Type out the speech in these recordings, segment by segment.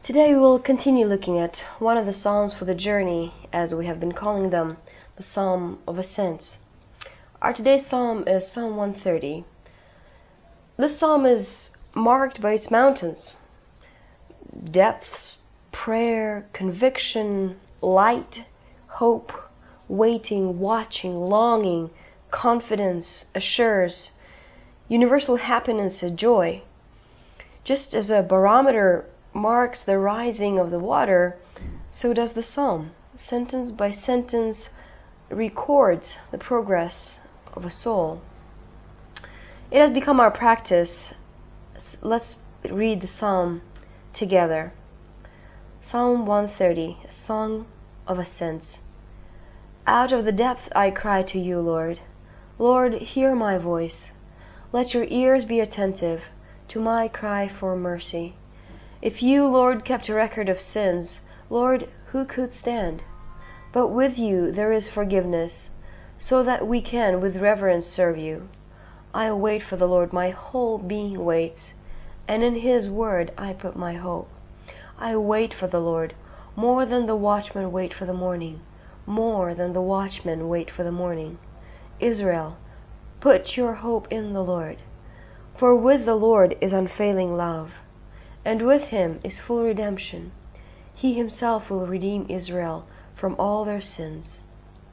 Today we will continue looking at one of the Psalms for the journey, as we have been calling them, the Psalm of Ascents. Our today's Psalm is Psalm 130. This Psalm is marked by its mountains, depths, prayer, conviction, light, hope, waiting, watching, longing, confidence, assures, universal happiness and joy. Just as a barometer marks the rising of the water, so does the psalm. Sentence by sentence records the progress of a soul. It has become our practice. Let's read the psalm together. Psalm 130, a song of ascents. Out of the depth I cry to you, Lord. Lord, hear my voice. Let your ears be attentive to my cry for mercy. If you, Lord, kept a record of sins, Lord, who could stand? But with you there is forgiveness, so that we can with reverence serve you. I wait for the Lord, my whole being waits, and in his word I put my hope. I wait for the Lord, more than the watchmen wait for the morning, more than the watchmen wait for the morning. Israel, put your hope in the Lord, for with the Lord is unfailing love, and with him is full redemption. He himself will redeem Israel from all their sins.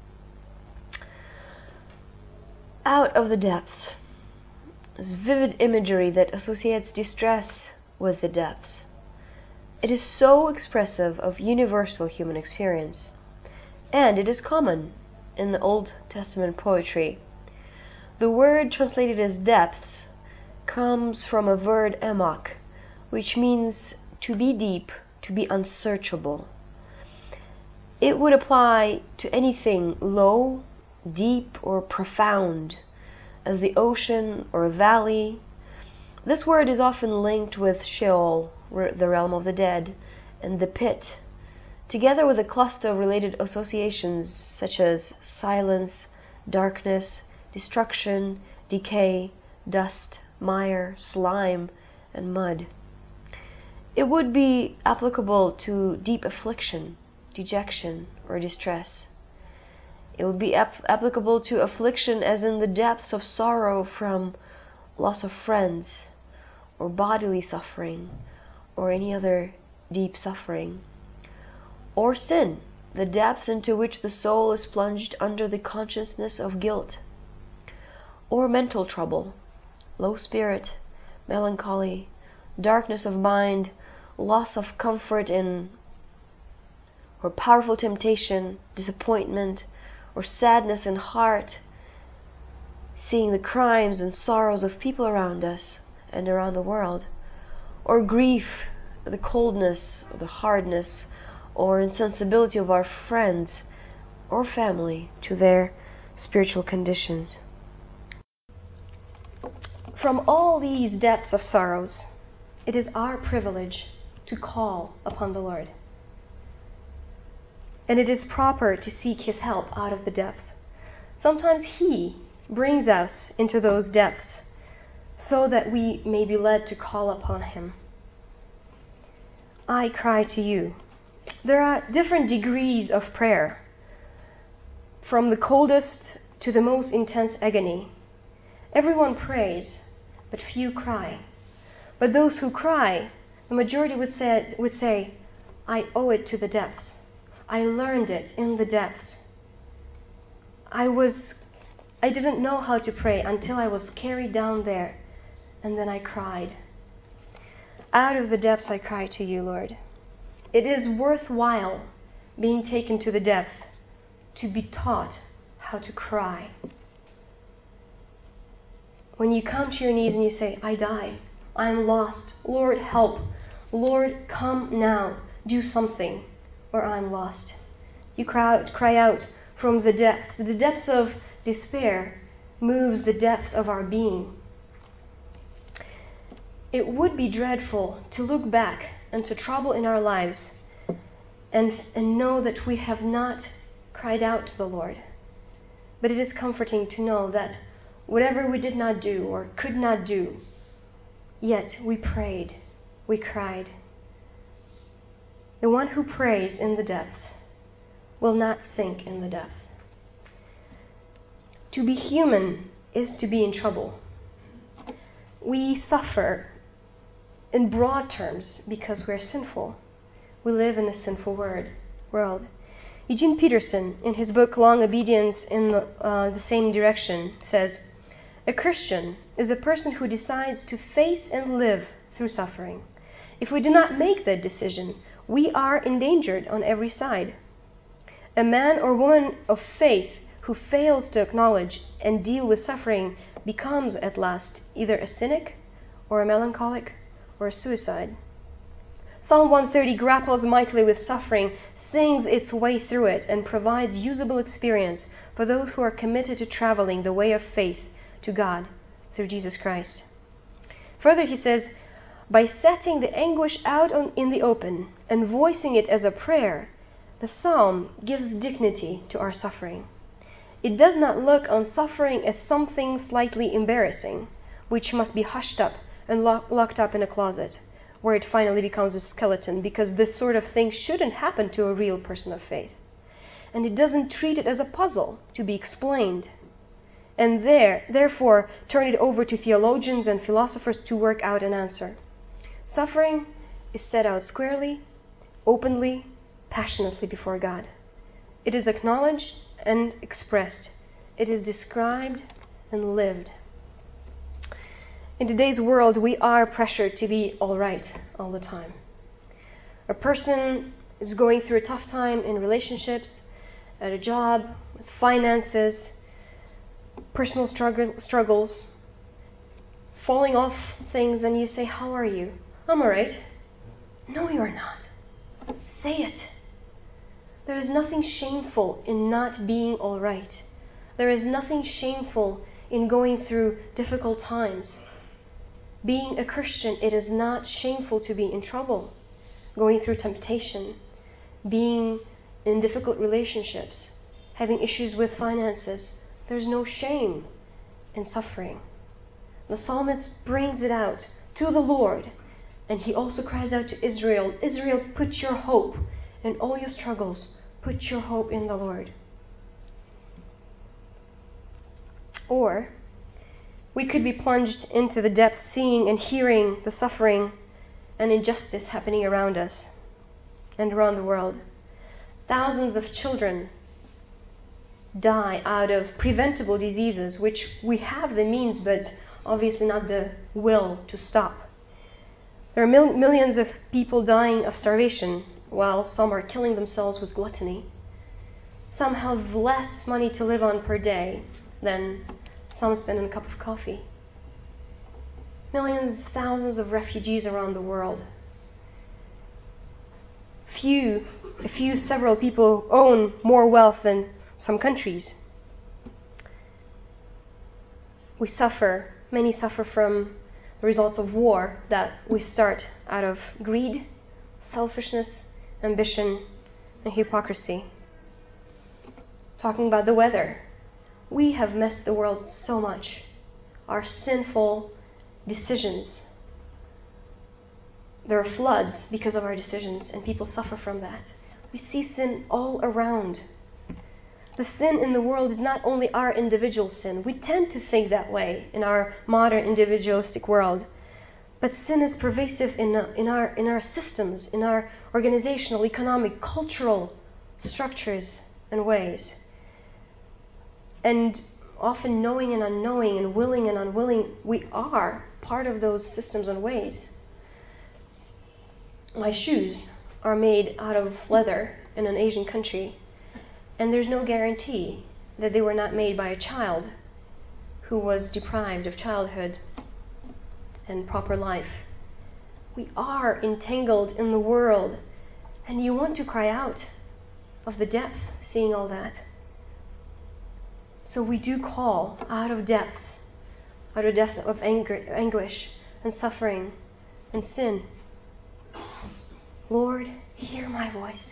Out of the depths. This vivid imagery that associates distress with the depths. It is so expressive of universal human experience, and it is common in the Old Testament poetry. The word translated as depths comes from a word emak, which means to be deep, to be unsearchable. It would apply to anything low, deep, or profound, as the ocean or a valley. This word is often linked with Sheol, the realm of the dead, and the pit, together with a cluster of related associations such as silence, darkness, destruction, decay, dust, mire, slime, and mud. It would be applicable to deep affliction, dejection, or distress. It would be applicable to affliction as in the depths of sorrow from loss of friends, or bodily suffering, or any other deep suffering. Or sin, the depths into which the soul is plunged under the consciousness of guilt. Or mental trouble, low spirit, melancholy, darkness of mind, loss of comfort in, or powerful temptation, disappointment, or sadness in heart, seeing the crimes and sorrows of people around us and around the world, or grief, the coldness, or the hardness, or insensibility of our friends or family to their spiritual conditions. From all these depths of sorrows, it is our privilege to call upon the Lord. And it is proper to seek his help out of the depths. Sometimes he brings us into those depths so that we may be led to call upon him. I cry to you. There are different degrees of prayer, from the coldest to the most intense agony. Everyone prays, but few cry. But those who cry, the majority would say, I owe it to the depths. I learned it in the depths. I didn't know how to pray until I was carried down there, and then I cried. Out of the depths I cry to you, Lord. It is worthwhile being taken to the depth to be taught how to cry. When you come to your knees and you say, I die, I am lost, Lord, help, Lord, come now, do something, or I'm lost. You cry out from the depths. The depths of despair moves the depths of our being. It would be dreadful to look back into trouble in our lives and know that we have not cried out to the Lord. But it is comforting to know that whatever we did not do or could not do, yet we prayed, we cried. The one who prays in the depths will not sink in the depth. To be human is to be in trouble. We suffer in broad terms because we're sinful. We live in a sinful world. Eugene Peterson, in his book Long Obedience in the Same Direction, says, "A Christian is a person who decides to face and live through suffering. If we do not make that decision, we are endangered on every side. A man or woman of faith who fails to acknowledge and deal with suffering becomes at last either a cynic or a melancholic or a suicide." Psalm 130 grapples mightily with suffering, sings its way through it, and provides usable experience for those who are committed to traveling the way of faith to God through Jesus Christ. Further, he says, by setting the anguish out in the open and voicing it as a prayer, the psalm gives dignity to our suffering. It does not look on suffering as something slightly embarrassing, which must be hushed up and locked up in a closet, where it finally becomes a skeleton, because this sort of thing shouldn't happen to a real person of faith. And it doesn't treat it as a puzzle to be explained, and therefore turn it over to theologians and philosophers to work out an answer. Suffering is set out squarely, openly, passionately before God. It is acknowledged and expressed. It is described and lived. In today's world, we are pressured to be all right all the time. A person is going through a tough time in relationships, at a job, with finances, personal struggles, falling off things, and you say, "How are you?" "I'm all right." No, you're not. Say it. There is nothing shameful in not being all right. There is nothing shameful in going through difficult times. Being a Christian, it is not shameful to be in trouble, going through temptation, being in difficult relationships, having issues with finances. There's no shame in suffering. The psalmist brings it out to the Lord, and he also cries out to Israel, "Israel, put your hope in all your struggles. Put your hope in the Lord." Or we could be plunged into the depth, seeing and hearing the suffering and injustice happening around us and around the world. Thousands of children die out of preventable diseases, which we have the means, but obviously not the will to stop. There are millions of people dying of starvation, while some are killing themselves with gluttony. Some have less money to live on per day than some spend on a cup of coffee. Millions, thousands of refugees around the world. Several people own more wealth than some countries. Many suffer from the results of war that we start out of greed, selfishness, ambition, and hypocrisy. Talking about the weather, we have messed the world so much. Our sinful decisions. There are floods because of our decisions, and people suffer from that. We see sin all around. The sin in the world is not only our individual sin. We tend to think that way in our modern individualistic world. But sin is pervasive in our systems, in our organizational, economic, cultural structures and ways. And often knowing and unknowing and willing and unwilling, we are part of those systems and ways. My shoes are made out of leather in an Asian country, and there's no guarantee that they were not made by a child who was deprived of childhood and proper life. We are entangled in the world, and you want to cry out of the depth, seeing all that. So we do call out of depth of anguish and suffering and sin. Lord, hear my voice.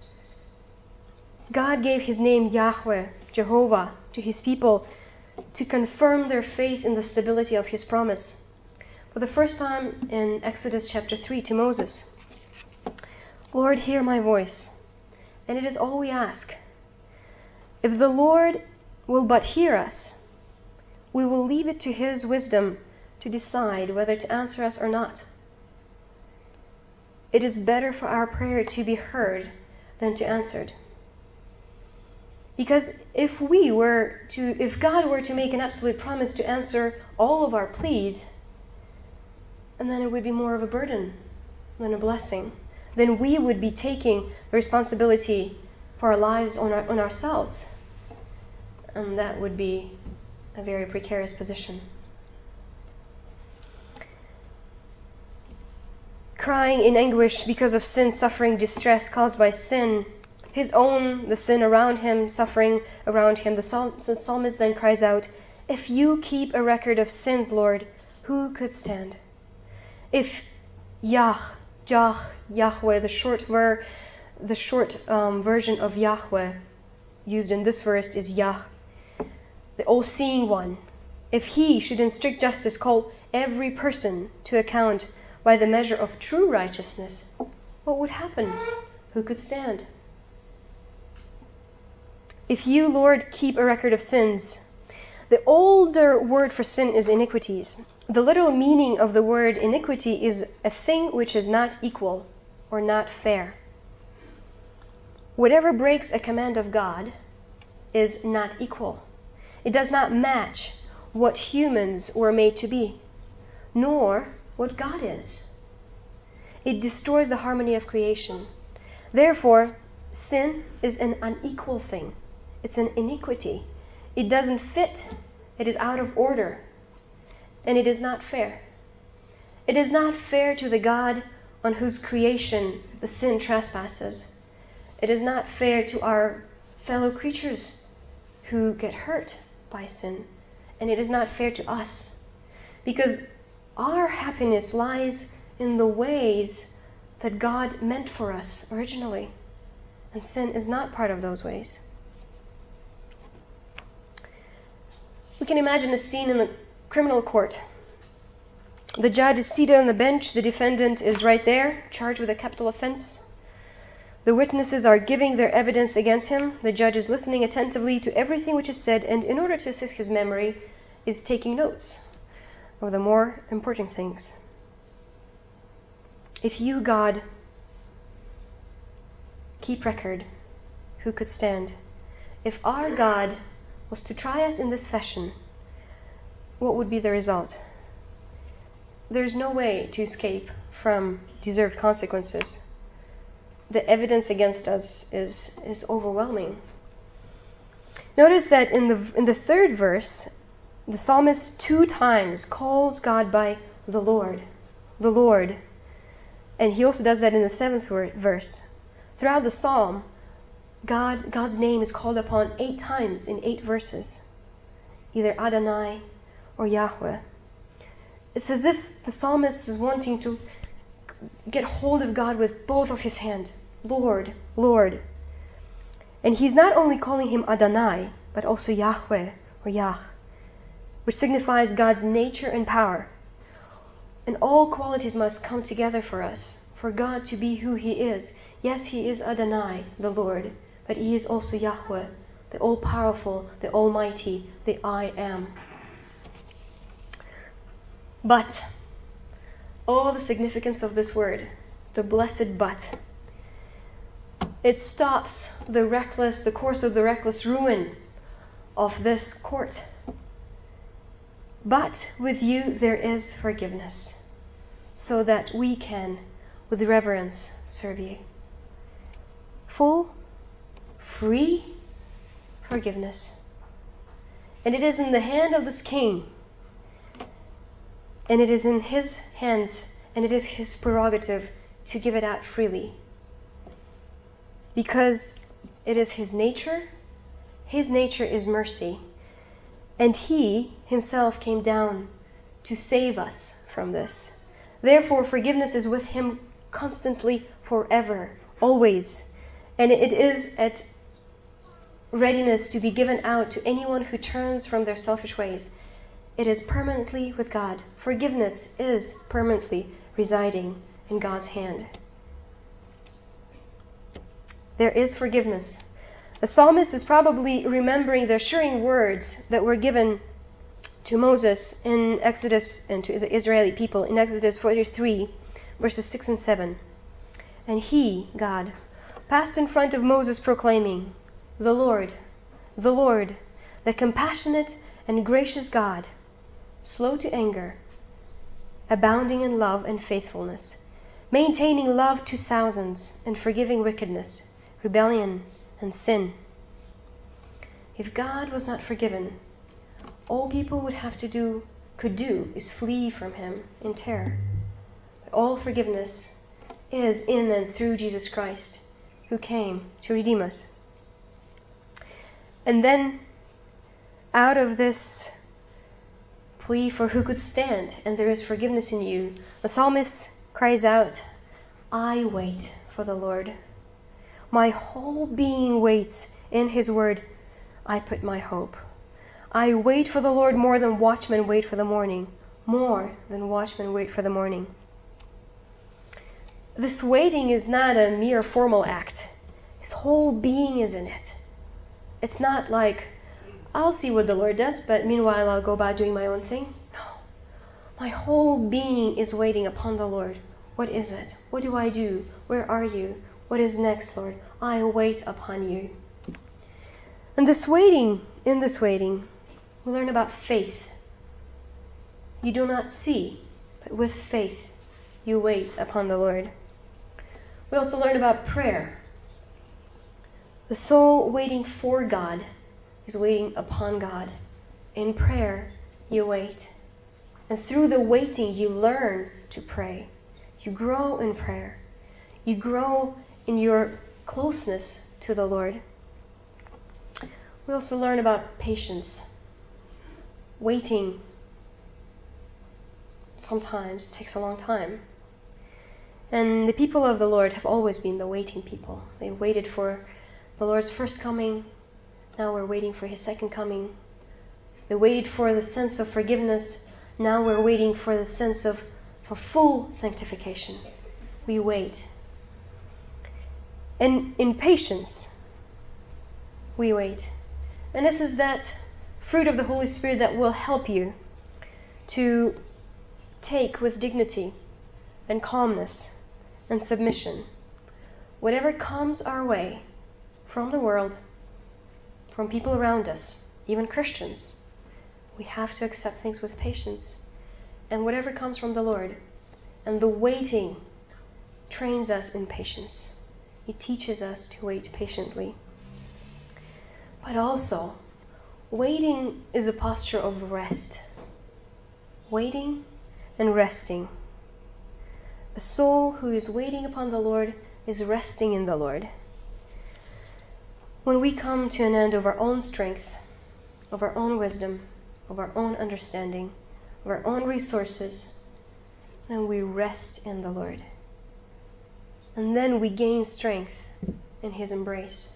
God gave his name Yahweh, Jehovah, to his people to confirm their faith in the stability of his promise. For the first time in Exodus chapter 3 to Moses, Lord, hear my voice. And it is all we ask. If the Lord will but hear us, we will leave it to His wisdom to decide whether to answer us or not. It is better for our prayer to be heard than to answered. Because if God were to make an absolute promise to answer all of our pleas, and then it would be more of a burden than a blessing. Then we would be taking the responsibility for our lives on ourselves. And that would be a very precarious position. Crying in anguish because of sin, suffering, distress caused by sin, his own, the sin around him, suffering around him, the psalmist then cries out, "If you keep a record of sins, Lord, who could stand?" If Yahweh, the short version of Yahweh used in this verse is Yah, the all-seeing one. If He should in strict justice call every person to account by the measure of true righteousness, what would happen? Who could stand? If you, Lord, keep a record of sins. The older word for sin is iniquities. The literal meaning of the word iniquity is a thing which is not equal or not fair. Whatever breaks a command of God is not equal. It does not match what humans were made to be, nor what God is. It destroys the harmony of creation. Therefore, sin is an unequal thing. It's an iniquity. It doesn't fit. It is out of order. And it is not fair. It is not fair to the God on whose creation the sin trespasses. It is not fair to our fellow creatures who get hurt by sin. And it is not fair to us. Because our happiness lies in the ways that God meant for us originally. And sin is not part of those ways. We can imagine a scene in the criminal court. The judge is seated on the bench. The defendant is right there, charged with a capital offense. The witnesses are giving their evidence against him. The judge is listening attentively to everything which is said, and in order to assist his memory, is taking notes of the more important things. If you, God, keep record, who could stand? If our God was to try us in this fashion, what would be the result? There's no way to escape from deserved consequences. The evidence against us is overwhelming. Notice that in the third verse, the psalmist 2 times calls God by the Lord. The Lord. And he also does that in the 7th verse. Throughout the psalm, God's name is called upon 8 times in 8 verses. Either Adonai or Yahweh. It's as if the psalmist is wanting to get hold of God with both of his hands. Lord, Lord. And he's not only calling him Adonai, but also Yahweh or Yah, which signifies God's nature and power. And all qualities must come together for us, for God to be who He is. Yes, He is Adonai, the Lord, but He is also Yahweh, the all-powerful, the almighty, the I am. But, all the significance of this word, the blessed but, it stops the course of the reckless ruin of this court. But with you there is forgiveness, so that we can, with reverence, serve you. Full, free forgiveness. And it is in the hand of this king, and it is in his hands, and it is his prerogative to give it out freely. Because it is his nature. His nature is mercy. And he himself came down to save us from this. Therefore, forgiveness is with him constantly, forever, always. And it is at readiness to be given out to anyone who turns from their selfish ways. It is permanently with God. Forgiveness is permanently residing in God's hand. there is forgiveness. The psalmist is probably remembering the assuring words that were given to Moses in Exodus and to the Israeli people in Exodus 43, verses 6 and 7. And he, God, passed in front of Moses proclaiming, the Lord, the compassionate and gracious God, slow to anger, abounding in love and faithfulness, maintaining love to thousands, and forgiving wickedness, rebellion, and sin. If God was not forgiven, all people could do is flee from him in terror. But all forgiveness is in and through Jesus Christ, who came to redeem us. And then, out of this plea for who could stand, and there is forgiveness in you, the psalmist cries out, I wait for the Lord. My whole being waits in his word. I put my hope. I wait for the Lord more than watchmen wait for the morning. More than watchmen wait for the morning. This waiting is not a mere formal act. His whole being is in it. It's not like, I'll see what the Lord does, but meanwhile I'll go about doing my own thing. No. My whole being is waiting upon the Lord. What is it? What do I do? Where are you? What is next, Lord? I wait upon you. And in this waiting, we learn about faith. You do not see, but with faith you wait upon the Lord. We also learn about prayer. The soul waiting for God is waiting upon God. In prayer, you wait. And through the waiting, you learn to pray. You grow in prayer. You grow in your closeness to the Lord. We also learn about patience. Waiting sometimes takes a long time. And the people of the Lord have always been the waiting people. They waited for the Lord's first coming. Now we're waiting for his second coming. They waited for the sense of forgiveness. Now we're waiting for the sense of for full sanctification. We wait. And in patience, we wait. And this is that fruit of the Holy Spirit that will help you to take with dignity and calmness and submission whatever comes our way from the world, from people around us, even Christians. We have to accept things with patience. And whatever comes from the Lord. And the waiting trains us in patience. It teaches us to wait patiently. But also, waiting is a posture of rest. Waiting and resting. A soul who is waiting upon the Lord is resting in the Lord. When we come to an end of our own strength, of our own wisdom, of our own understanding, of our own resources, then we rest in the Lord. And then we gain strength in his embrace.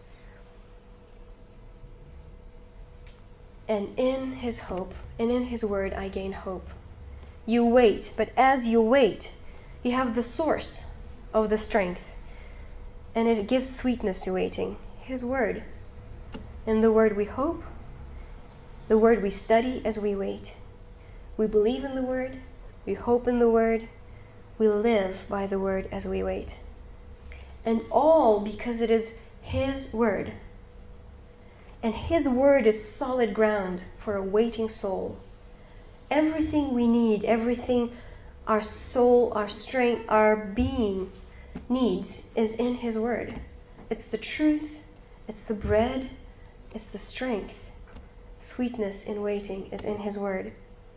And in his hope, and in his word, I gain hope. You wait, but as you wait, you have the source of the strength. And it gives sweetness to waiting. His word. In the word we hope, the word we study as we wait. We believe in the word, we hope in the word, we live by the word as we wait. And all because it is his word. And his word is solid ground for a waiting soul. Everything we need, everything our soul, our strength, our being needs is in his word. It's the truth, it's the bread, it's the strength. Sweetness in waiting is in his word.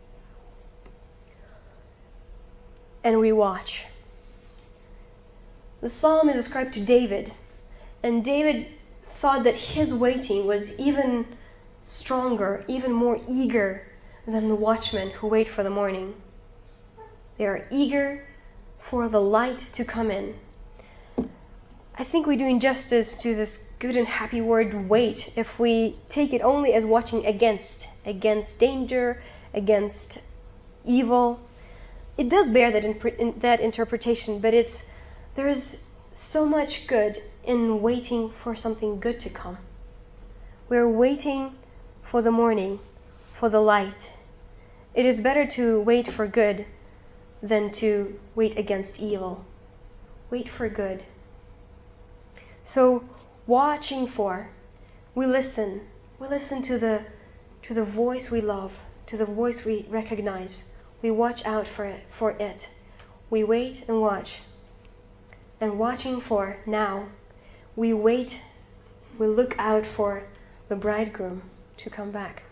And we watch. The psalm is ascribed to David, and David thought that his waiting was even stronger, even more eager than the watchmen who wait for the morning. They are eager for the light to come in. I think we do injustice to this good and happy word wait if we take it only as watching against danger, against evil. It does bear that interpretation, but there is so much good in waiting for something good to come. We're waiting for the morning, for the light. It is better to wait for good than to wait against evil. Wait for good. So, watching for, we listen to the voice we love, to the voice we recognize. We watch out for it. We wait and watch. And watching for now, we wait, we look out for the bridegroom to come back.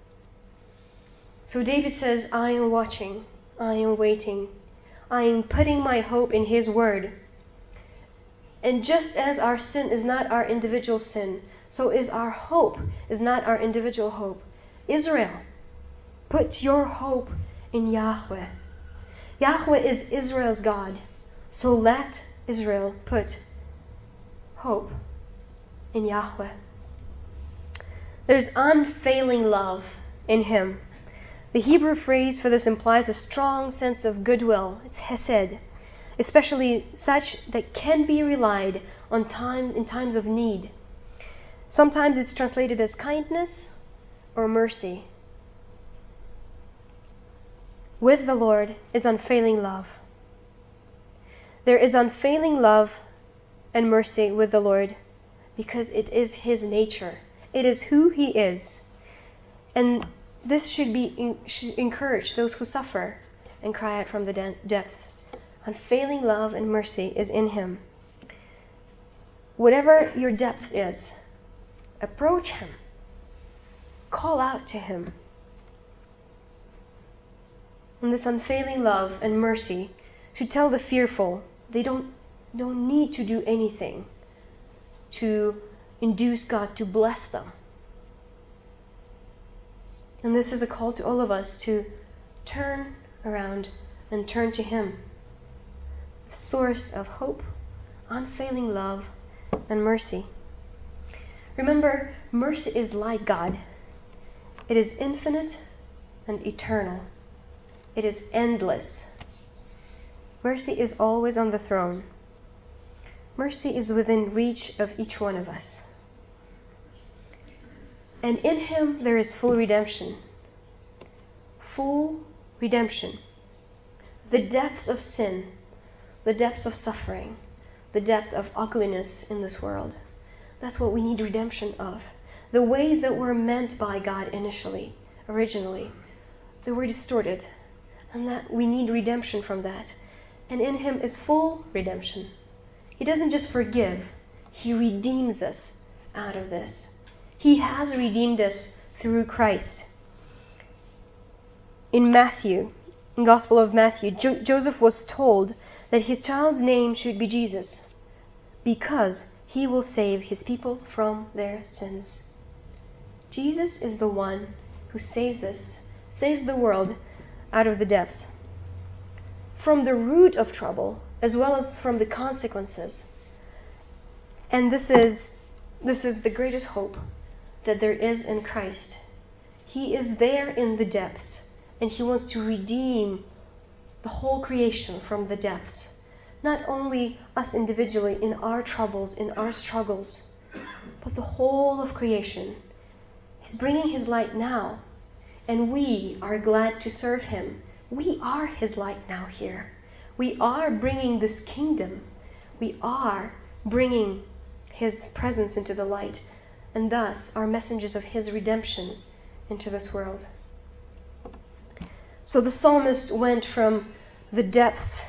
So David says, I am watching, I am waiting, I am putting my hope in His word. And just as our sin is not our individual sin, so is our hope is not our individual hope. Israel, put your hope in Yahweh. Yahweh is Israel's God. So let Israel put hope in Yahweh. There's unfailing love in Him. The Hebrew phrase for this implies a strong sense of goodwill. It's hesed, especially such that can be relied on in times of need. Sometimes it's translated as kindness or mercy. With the Lord is unfailing love. There is unfailing love and mercy with the Lord because it is His nature. It is who He is. And this should encourage those who suffer and cry out from the depths. Unfailing love and mercy is in Him. Whatever your depth is, approach Him. Call out to Him. And this unfailing love and mercy should tell the fearful they don't need to do anything to induce God to bless them. And this is a call to all of us to turn around and turn to Him, the source of hope, unfailing love, and mercy. Remember, mercy is like God. It is infinite and eternal. It is endless. Mercy is always on the throne. Mercy is within reach of each one of us. And in Him there is full redemption. Full redemption. The depths of sin, the depths of suffering, the depth of ugliness in this world. That's what we need redemption of. The ways that were meant by God originally, they were distorted. And that we need redemption from that. And in Him is full redemption. He doesn't just forgive, He redeems us out of this. He has redeemed us through Christ. In Gospel of Matthew, Joseph was told that his child's name should be Jesus because He will save His people from their sins. Jesus is the one who saves us, saves the world out of the depths, from the root of trouble as well as from the consequences. And this is the greatest hope that there is in Christ. He is there in the depths, and He wants to redeem the whole creation from the depths. Not only us individually in our troubles, in our struggles, but the whole of creation. He's bringing His light now. And we are glad to serve Him. We are His light now here. We are bringing this kingdom. We are bringing His presence into the light. And thus are messengers of His redemption into this world. So the psalmist went from the depths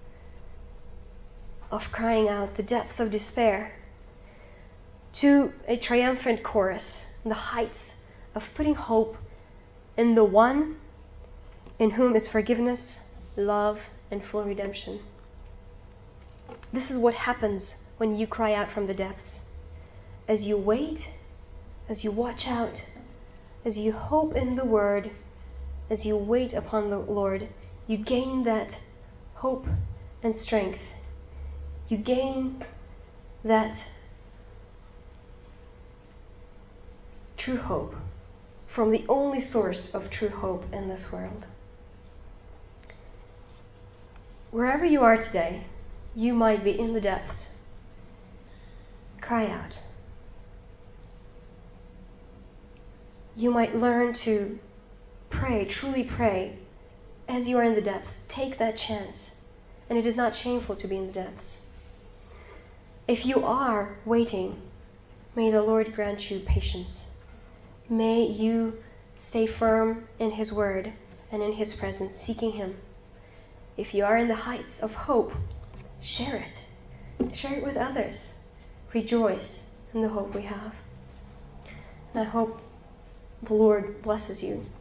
of crying out, the depths of despair, to a triumphant chorus, the heights of putting hope in the one in whom is forgiveness, love, and full redemption. This is what happens when you cry out from the depths. As you wait, as you watch out, as you hope in the Word, as you wait upon the Lord, you gain that hope and strength. You gain that true hope from the only source of true hope in this world. Wherever you are today, you might be in the depths. cry out. You might learn to pray, truly pray, as you are in the depths. Take that chance. And it is not shameful to be in the depths. If you are waiting, may the Lord grant you patience. May you stay firm in His word and in His presence, seeking Him. If you are in the heights of hope, share it. Share it with others. Rejoice in the hope we have. And I hope the Lord blesses you